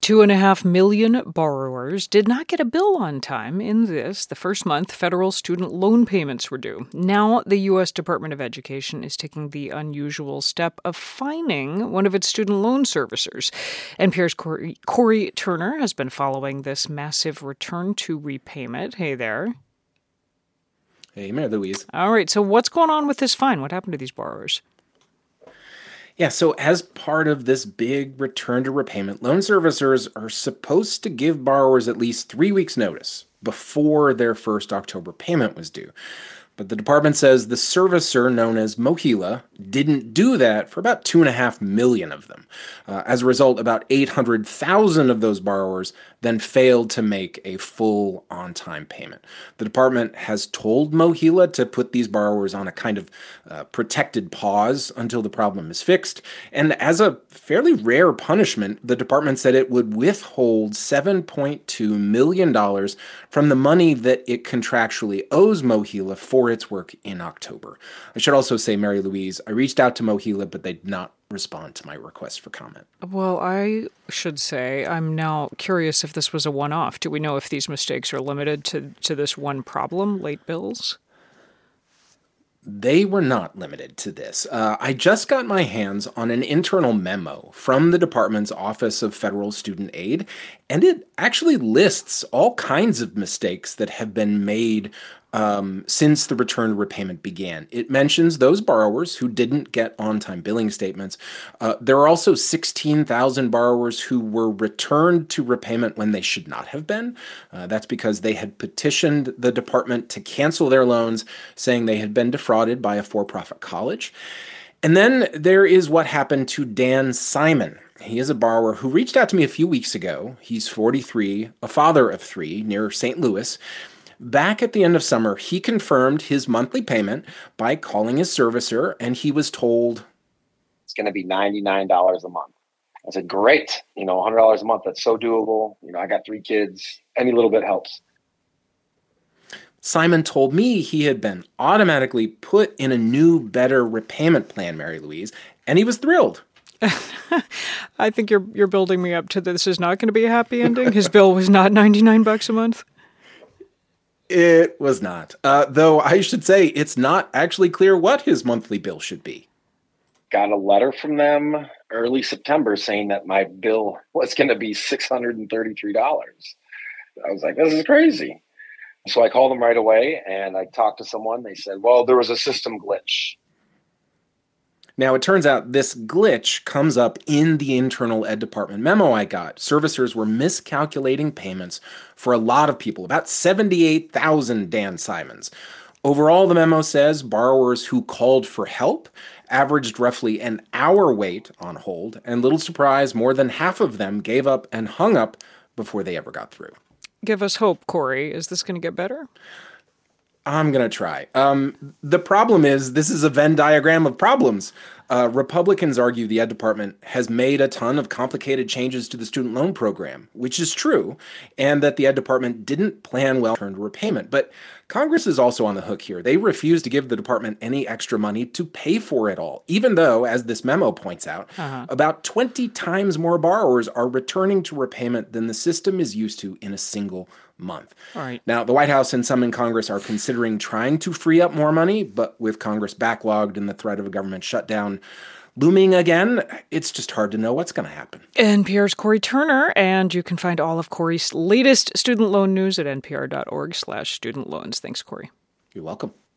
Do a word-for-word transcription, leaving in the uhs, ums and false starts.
Two and a half million borrowers did not get a bill on time in this, the first month federal student loan payments were due. Now, the U S Department of Education is taking the unusual step of fining one of its student loan servicers. N P R's Corey, Corey Turner has been following this massive return to repayment. Hey there. Hey, Mary Louise. All right, so what's going on with this fine? What happened to these borrowers? Yeah, so as part of this big return to repayment, loan servicers are supposed to give borrowers at least three weeks' notice before their first October payment was due. But the department says the servicer, known as MOHELA, didn't do that for about two and a half million of them. Uh, as a result, about eight hundred thousand of those borrowers then failed to make a full on-time payment. The department has told MOHELA to put these borrowers on a kind of uh, protected pause until the problem is fixed. And as a fairly rare punishment, the department said it would withhold seven point two million dollars from the money that it contractually owes MOHELA for its work in October. I should also say, Mary Louise, I reached out to MOHELA, but they did not respond to my request for comment. Well, I should say I'm now curious if this was a one-off. Do we know if these mistakes are limited to, to this one problem, late bills? They were not limited to this. Uh, I just got my hands on an internal memo from the department's Office of Federal Student Aid, and it actually lists all kinds of mistakes that have been made um, since the return to repayment began. It mentions those borrowers who didn't get on-time billing statements. Uh, there are also sixteen thousand borrowers who were returned to repayment when they should not have been. Uh, that's because they had petitioned the department to cancel their loans, saying they had been defrauded by a for-profit college. And then there is what happened to Dan Simon. He is a borrower who reached out to me a few weeks ago. He's forty-three, a father of three, near Saint Louis. Back at the end of summer, he confirmed his monthly payment by calling his servicer, and he was told, it's going to be ninety-nine dollars a month. I said, great. You know, one hundred dollars a month, that's so doable. You know, I got three kids. Any little bit helps. Simon told me he had been automatically put in a new, better repayment plan, Mary Louise, and he was thrilled. I think you're you're building me up to this is not going to be a happy ending. His bill was not ninety-nine bucks a month. It was not. Uh, though I should say it's not actually clear what his monthly bill should be. Got a letter from them early September saying that my bill was going to be six hundred thirty-three dollars. I was like, this is crazy. So I called them right away and I talked to someone. They said, well, there was a system glitch. Now, it turns out this glitch comes up in the internal ed department memo I got. Servicers were miscalculating payments for a lot of people, about seventy-eight thousand Dan Simons. Overall, the memo says borrowers who called for help averaged roughly an hour wait on hold, and little surprise, more than half of them gave up and hung up before they ever got through. Give us hope, Corey. Is this going to get better? I'm going to try. Um, the problem is this is a Venn diagram of problems. Uh, Republicans argue the Ed Department has made a ton of complicated changes to the student loan program, which is true, and that the Ed Department didn't plan well to return to repayment. But Congress is also on the hook here. They refuse to give the department any extra money to pay for it all, even though, as this memo points out, uh-huh. about twenty times more borrowers are returning to repayment than the system is used to in a single month. All right. Now, the White House and some in Congress are considering trying to free up more money, but with Congress backlogged and the threat of a government shutdown looming again, it's just hard to know what's going to happen. N P R's Corey Turner, and you can find all of Corey's latest student loan news at npr.org slash student loans. Thanks, Corey. You're welcome.